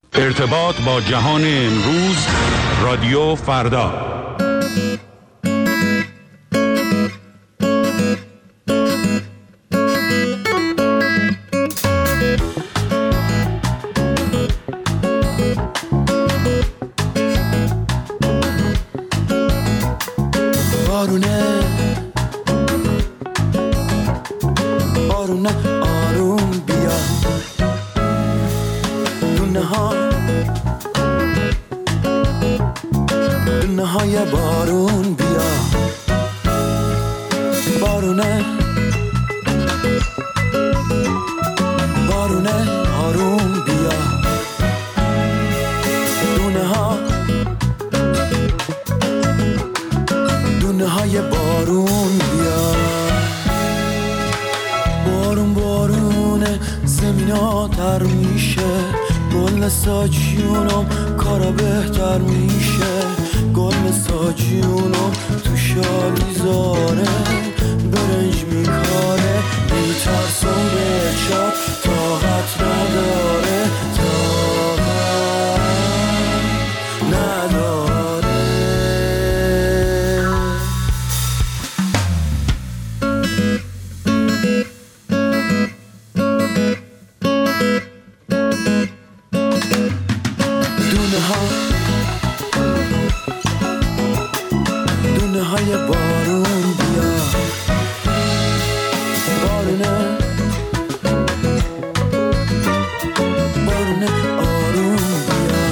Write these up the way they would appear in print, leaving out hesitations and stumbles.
ارتباط با جهان امروز، رادیو فردا. بارونه آروم بیا، دونه های بارون بیا، بارونه آروم بیا، دونه های بارون بیا. بارونه زمینا تر میشه، گل ساجیونم کارا بهتر میشه، گل ساجیونم تو شالیزاره برنج میکاره، میترسم به چپ طاقت نداره، دونه های بارون بیا، بارونه آروم بیا،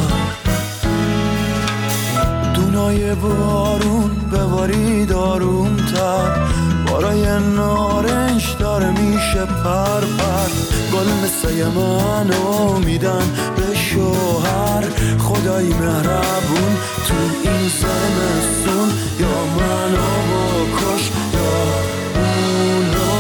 دونای بارون ببارید آروم تر، بارای نارنج داره میشه پر پر، گل مثل منو میدن به شوهر، خدای مهربون تو این زمستون، یا منو بکش یا اونو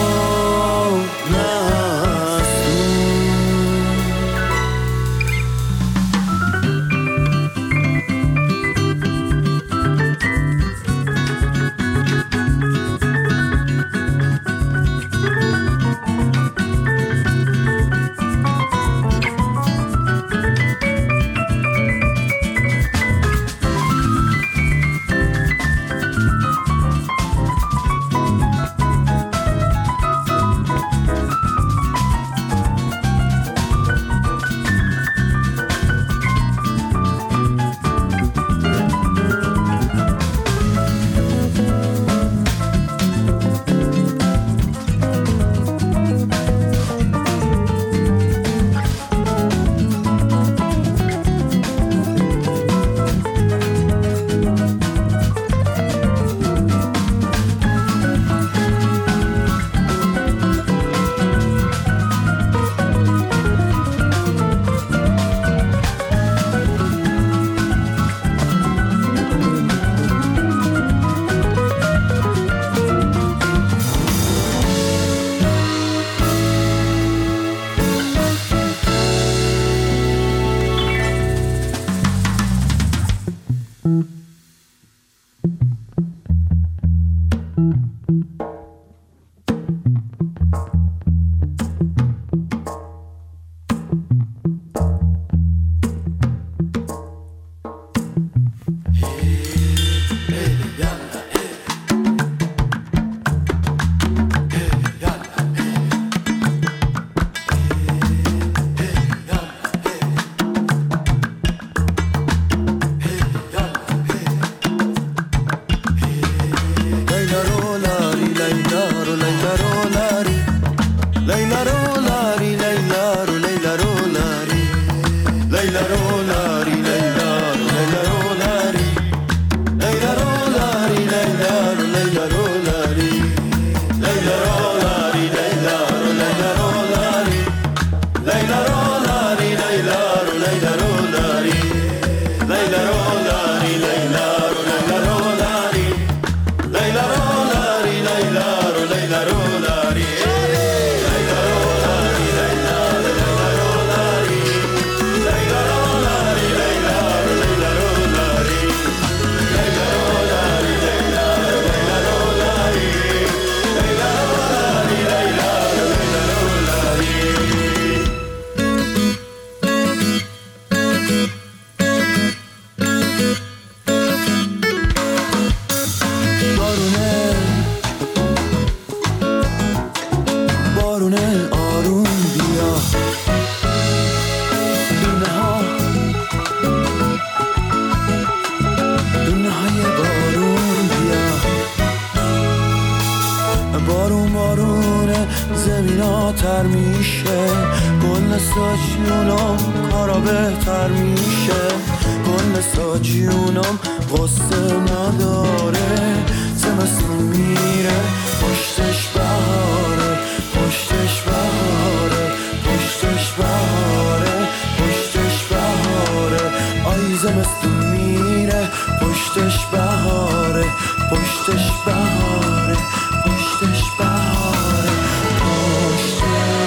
بهتر میشه، گل ساجونم کارا بهتر میشه، گل ساجونم قصه نداره، زمستون میره پشتش بهاره، پشتش بهاره، پشتش بهاره، پشتش بهاره، آی زمستون میره پشتش بهاره، پشتش بهاره، پشتش بهاره، پشتش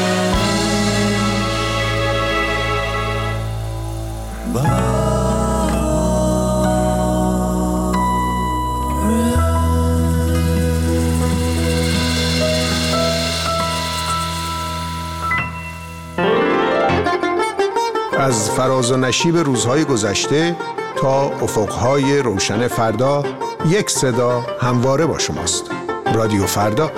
بهاره. از فراز و نشیب روزهای گذشته تا افقهای روشن فردا، یک صدا همواره با شماست. رادیو فردا.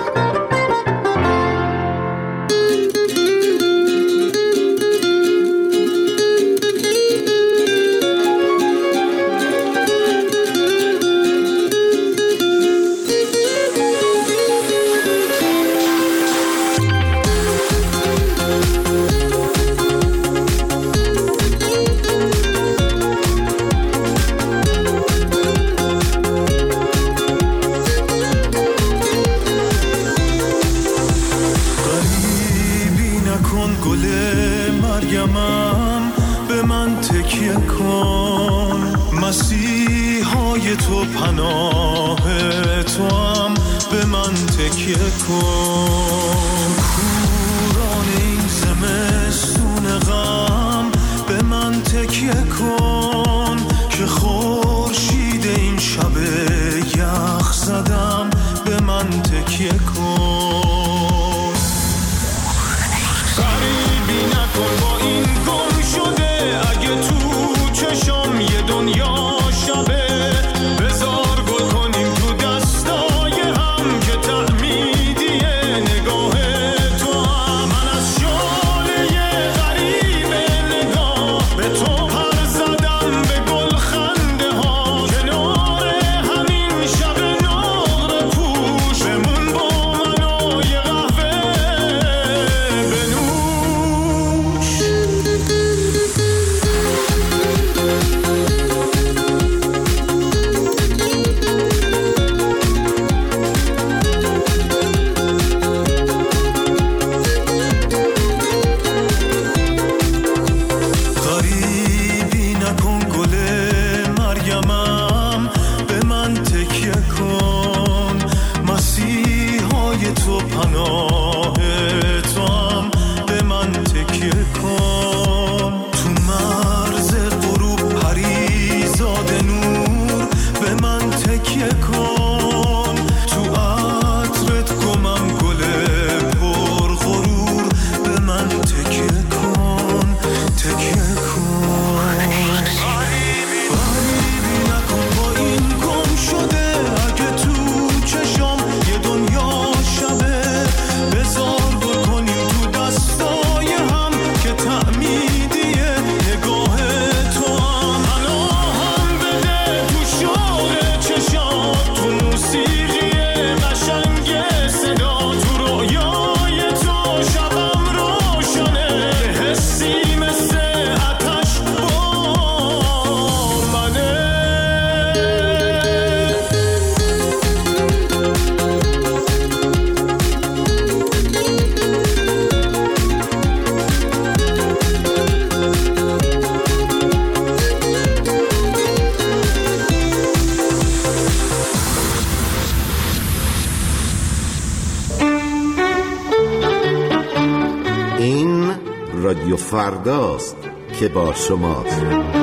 رادیو فرداست که با شماست.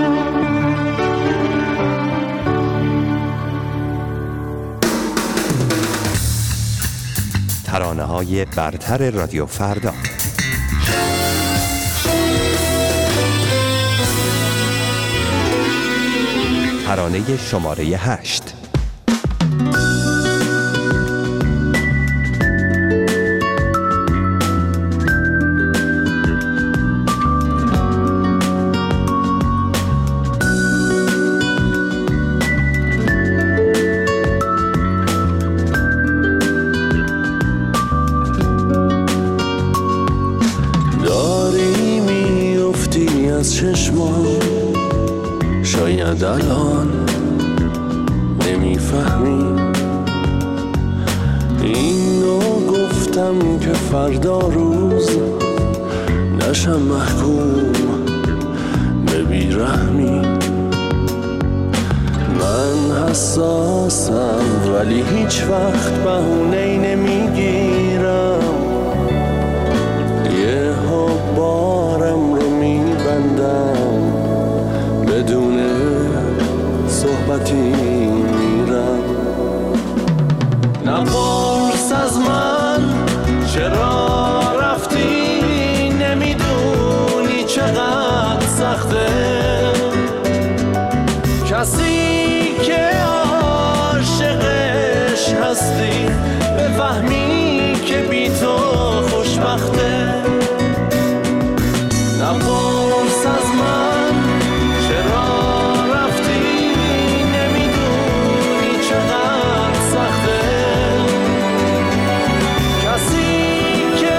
ترانه‌های برتر رادیو فردا. ترانه شماره 8. از چشمان. شاید الان نمیفهمی اینو گفتم که فردا روز نشم محکوم به بیرحمی. من حساسم ولی هیچ وقت بهونه‌ای نمیگیرم. یه بارم رو میبندم بدون صحبتی میرم. نپرس از من چرا رفتی، نمیدونی چقدر سخته کسی که عاشقش هستی بفهمی که بی تو خوشبخته. نپرس از من چرا رفتی، نمیدونی چقدر سخته کسی که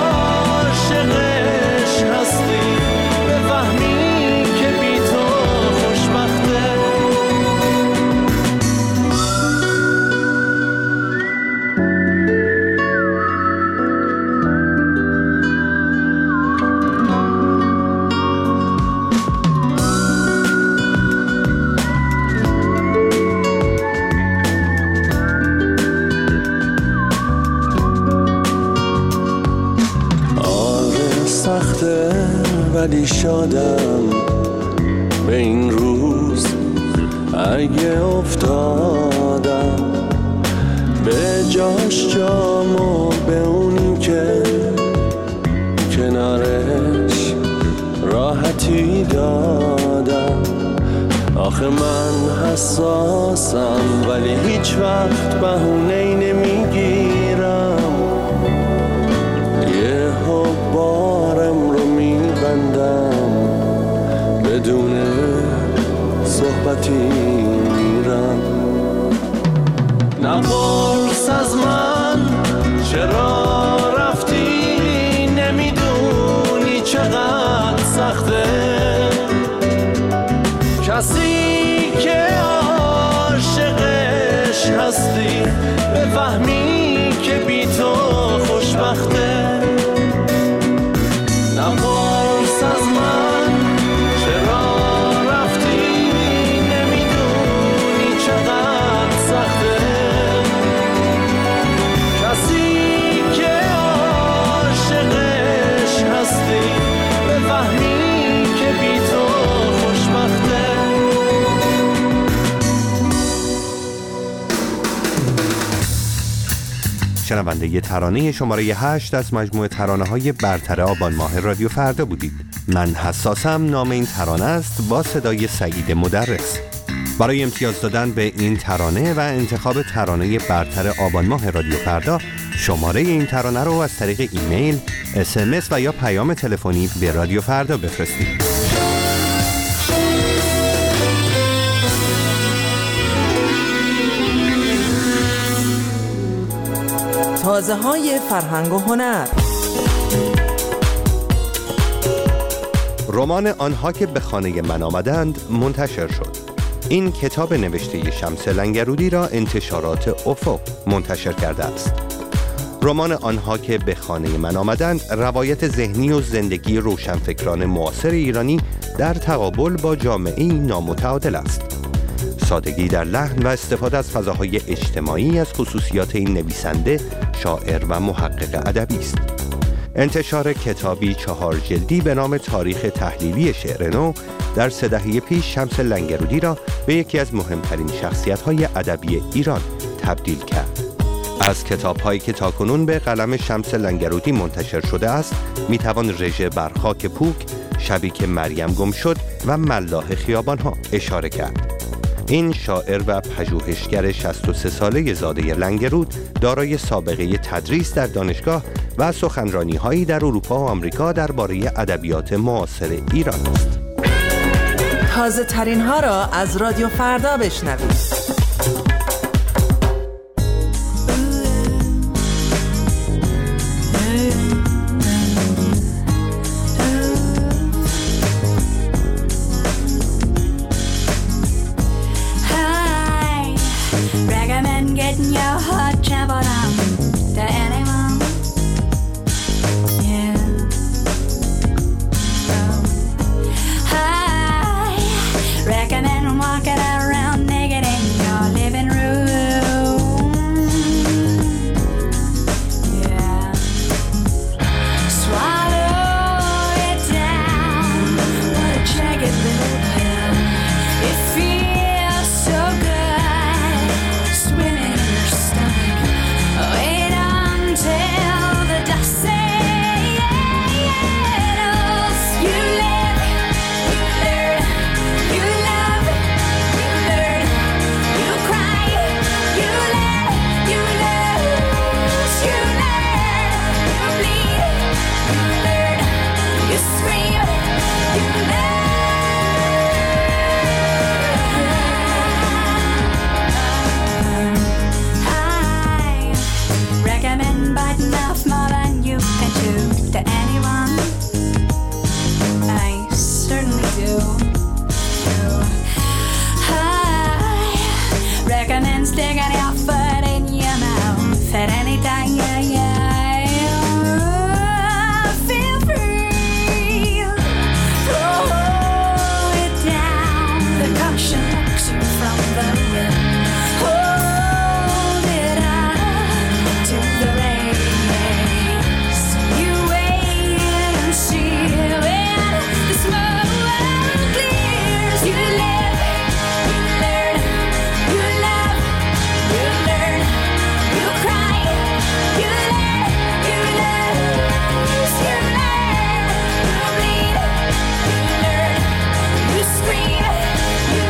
عاشقش هستی بفهمی که بی تو خوشبخته. ولی شادم به این روز اگه افتادم به جاش جامو به اونی که کنارش راحتی دادم. آخه من حساسم ولی هیچ وقت بهونه‌ای نمیگیرم. یه بارم رو میبندم بدون صحبتی میرم. نپرس از من چرا رفتی، نمیدونی چقدر سخته کسی که عاشقش هستی بفهمی که بی تو خوشبخته. نپرس از من چرا رفتی، نمیدونی چقدر سخته کسی که عاشقش هستی بفهمی که بی تو خوشبخته. شنونده ترانه شماره 8 از مجموعه ترانه‌های برتر آبان ماه رادیو فردا بودید. من حساسم نام این ترانه است با صدای سعید مدرس. برای امتیاز دادن به این ترانه و انتخاب ترانه برتر آبان ماه رادیو فردا شماره این ترانه رو از طریق ایمیل، SMS و یا پیام تلفنی به رادیو فردا بفرستید. تازه های فرهنگ و هنر. رمان آنها که به خانه من آمدند منتشر شد. این کتاب نوشته شمس لنگرودی را انتشارات افق منتشر کرده است. رمان آنها که به خانه من آمدند روایت ذهنی و زندگی روشنفکران معاصر ایرانی در تقابل با جامعه‌ای نامتعادل است. سادگی در لحن و استفاده از فضاهای اجتماعی از خصوصیات این نویسنده، شاعر و محقق ادبی است. انتشار کتابی 4 جلدی به نام تاریخ تحلیلی شعر نو در 3 دهه پیش شمس لنگرودی را به یکی از مهمترین شخصیت‌های ادبی ایران تبدیل کرد. از کتاب‌هایی که تاکنون به قلم شمس لنگرودی منتشر شده است، می‌توان رژه بر خاک پوک، شبی که مریم گم شد و ملاح خیابان‌ها اشاره کرد. این شاعر و پژوهشگر 63 ساله زاده لنگرود دارای سابقه تدریس در دانشگاه و سخنرانی‌هایی در اروپا و آمریکا درباره ادبیات معاصر ایران است. تازه ترین ها را از رادیو فردا بشنوید. your heart traveled to anyone. Yeah. I recommend walking around naked in your living room. Yeah. Swallow it down. What a jagged little pill. It feels so good. Swimming in your stomach. Wait until the dust settles. You live, you learn, you love, you learn, you cry, you laugh, you lose, you learn, you bleed, you learn, you scream, you learn. I recommend biting off more than you can chew to anyone. I certainly do. I recommend sticking your foot in your mouth at any time. Feel free. Throw it down. The caution looks you from the wind. Hold it up to the race. You wait and see when the smoke clears. You live, you learn, you love, you learn, you cry, you laugh, you lose, you learn, you bleed, you learn, you scream, you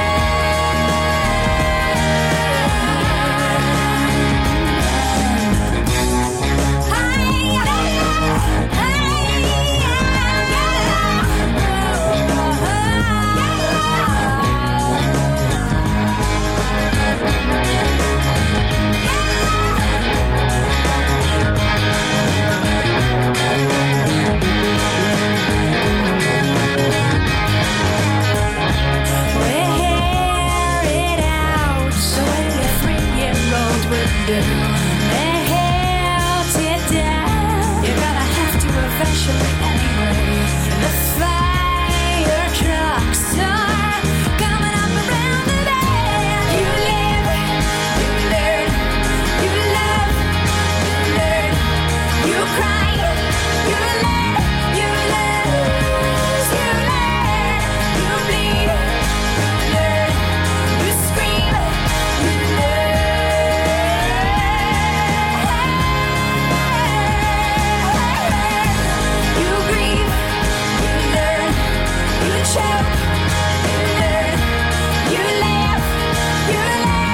wear it out, so every 3-year-old would do. They held it down. You're gonna have to eventually anyway. The fire trucks are coming up around the bend. You live, you learn, you love, you learn, you cry, you laugh, you lose, you learn, you bleed, you learn, you scream, you learn, you grieve, you learn, you choke, you learn, you laugh, you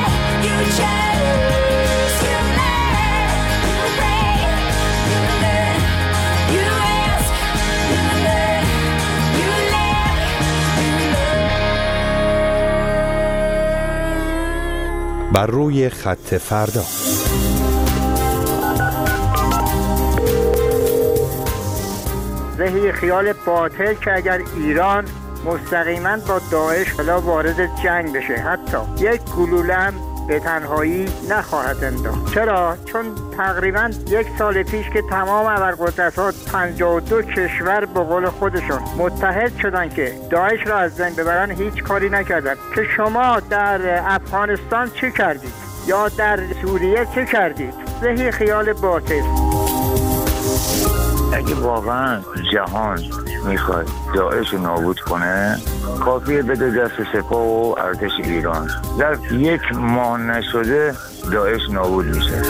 choose, you learn, you pray, you learn, you ask, you learn, you laugh, you learn. بر روی خط فردا. ذهی خیال باطل که اگر ایران مستقیما با داعش حالا وارد جنگ بشه، حتی یک گلوله هم به تنهایی نخواهد انداخت. چرا؟ چون تقریبا 1 سال پیش که تمام ابرقدرت‌ها 52 کشور به قول خودشون متحد شدن که داعش را از بین ببرن، هیچ کاری نکردن. که شما در افغانستان چی کردید؟ یا در سوریه چی کردید؟ ذهی خیال باطل. اگه واقعا جهان میخواد داعش نابود کنه، کافیه بده دست سپاه و ارتش ایران. در 1 ماه نشده داعش نابود میشه.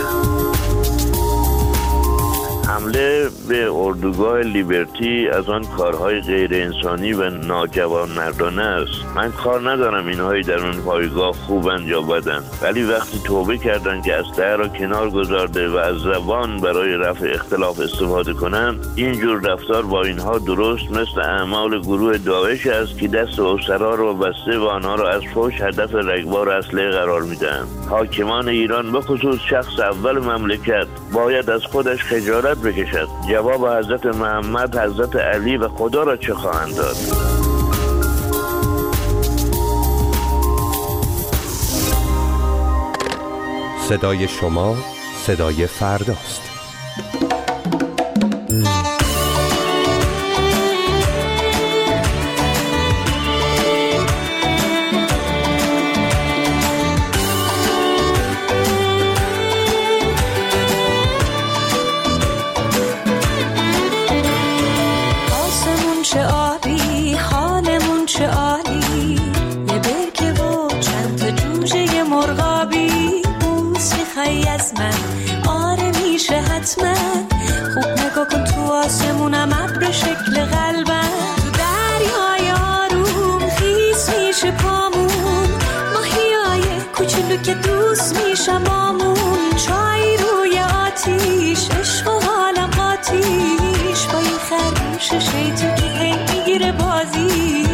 حمله به اردوگاه لیبرتی از آن کارهای غیر انسانی و ناجوانمردانه است. من کار ندارم اینهایی در اون پایگاه خوبن یا بدن، ولی وقتی توبه کردن که اسلحه را کنار گذارده و از زبان برای رفع اختلاف استفاده کنن، این جور رفتار با اینها درست مثل اعمال گروه داعش است که دست اسرا را بسته و آنها را از فحش هدف رگبار اسلحه قرار میدن. حاکمان ایران به خصوص شخص اول مملکت باید از خودش خجالت بکشد. جواب حضرت محمد، حضرت علی و خدا را چه خواهند داد؟ صدای شما صدای فرداست. آسمون چه آبی، حالمون چه عالی، یه برکه و چند تا جوجه مرغابی. بوس میخوای از من؟ آره میشه حتما. خوب نگاه کن تو آسمونم ابر شکل قلبم. تو دریای آروم خیس میشه پامون، ماهیای کوچولو که دوست میشم آمون. چای روی آتیش، عشق و حالم قاتیش، با این خرگوش شیطون که هی میگیره بازیش.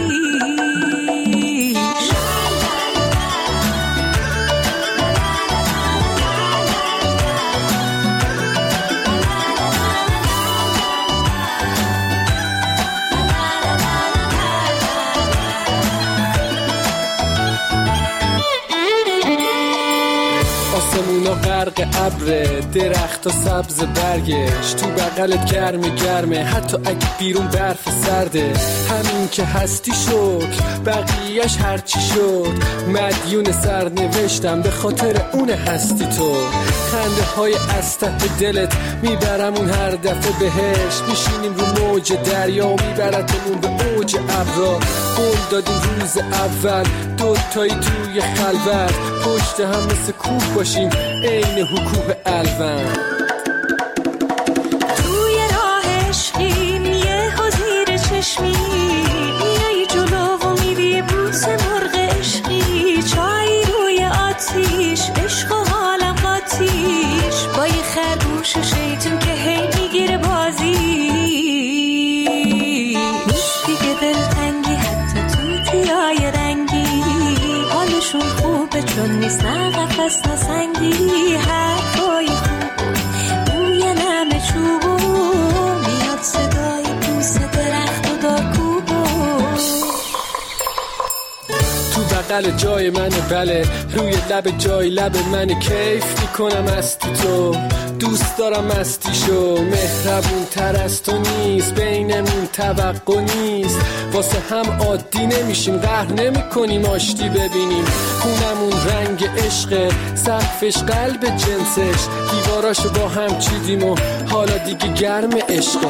آسمونا غرق ابره، درخت و سبز برگش، تو بغلت گرمه، حتی اگه بیرون برف سرده. همین که هستی شد، بقیهش هرچی شد. مدیون سرنوشتم به خاطر اون هستی تو. خنده های از ته دلت میبرمون هر دفعه بهش. میشینیم رو موج دریا و میبرتمون به اوج ابرا. قول دادیم روز اول دوتایی توی خلوت، پشت هم مثل کوه باشیم عین حکوه الون. توی راه عشقیم یه زیر چشمی، میای جلو و میدی بوس مرغ عشقی. چای روی آتیش، عشق و حالم قاتیش، با یه خرگوش شیطون که هی میگیره بازی. نیست دیگه دلتنگی حتی توتیای رنگی، حالشون خوبه چون نیست نه قفس نه سنگی. حرفای خوب بوی نم چوبو، میاد صدای بوس درخت و دارکوبو. تو بغل جای منه بله، روی لب جای لب منه. کیف میکنم مستی تو، دوست دارم مستیشو. مهربون تر از تو نیست، بینمون توقع نیست. واسه هم عادی نمیشیم، قهر نمی کنیم آشتی ببینیم. خونمون رنگ عشقه، سقفش قلب جنسش. دیواراشو با هم چیدیم و حالا دیگه گرم عشقه.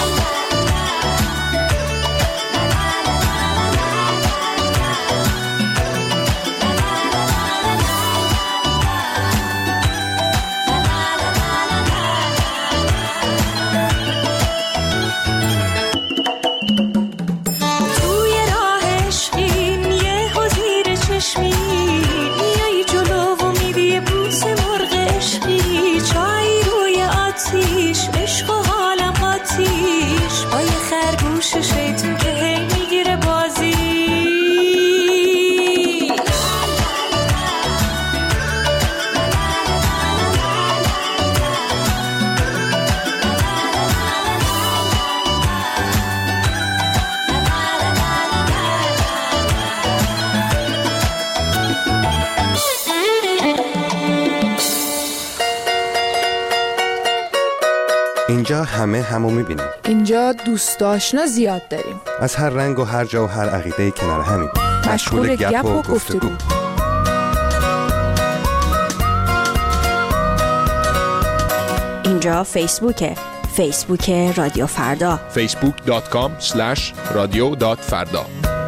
شیطون که هی میگیره بازی. اینجا همه همو میبینیم. اینجا دوست آشنا زیاد داریم، از هر رنگ و هر جا و هر عقیده کنار همین. مشغول گپ و گفتگو. اینجا فیسبوک رادیو فردا. facebook.com/radio.farda.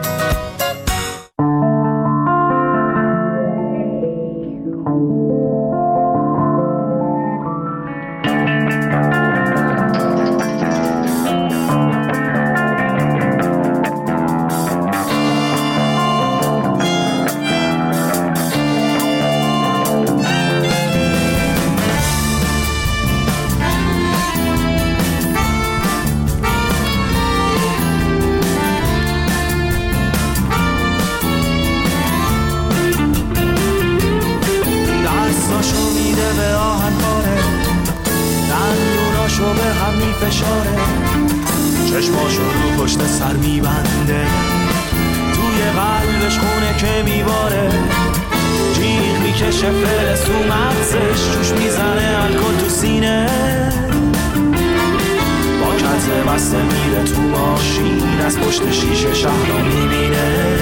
فشاره، چشماشو رو پشت سر میبنده، توی قلبش خونه که میباره، جیغ میکشه میشه فلس تو مغزش، جوش میزنه الکل تو سینه، با کت بسته میره تو ماشین، از پشت شیشه شهر رو میبینه.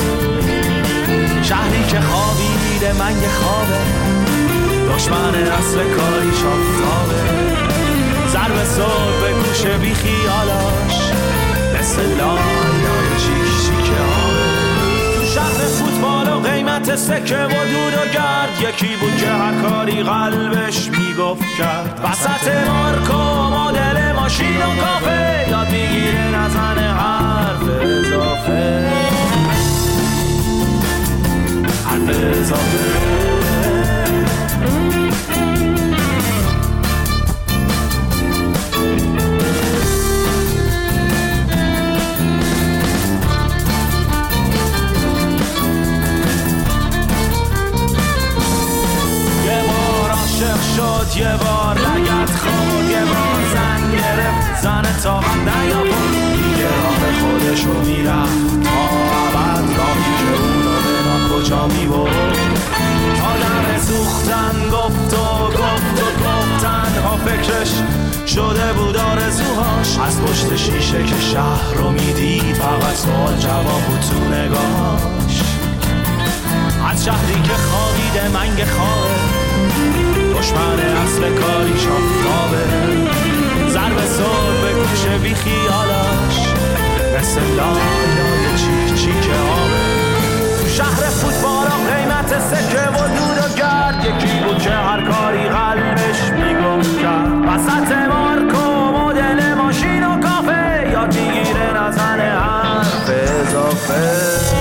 شهری که خوابیده منگ خوابه، دشمن اصل کاریش آفتابه، ضرب صبح به گوش بی خیالاش، مثل لای چیک چیک آبه. تو شهر فوتبال و قیمت سکه و دود و گرد، یکی بود که هر کاری قلبش میگفت کرد. وسط مارکو مدل ماشین و کافه، یاد میگیره نزنه حرف اضافه، حرف اضافه. شد یه بار لگت خورد، یه بار زن گرفت زن طاقت نیاورد، دیگه راه خودشو میرفت تا ابد، راهی که اونو به کجا میبرد. آدم سوختن گفت و گفتن ها فکرش شده بود آرزوهاش، از پشت شیشه که شهر رو میدید فقط سوال جواب بود تو نگاهش. از شهری که خوابیده منگ خوابه، دشمن اصل کاریش آفتابه، ضرب صبح به گوش بی خیالاش، مثل لای چیک چیک آبه. تو شهر فوتبال و قیمت سکه و دود و گرد، یکی بود که هر کاری قلبش میگفت کرد. وسط مارکو مدل ماشین و کافه، یاد میگیره نزنه حرف اضافه.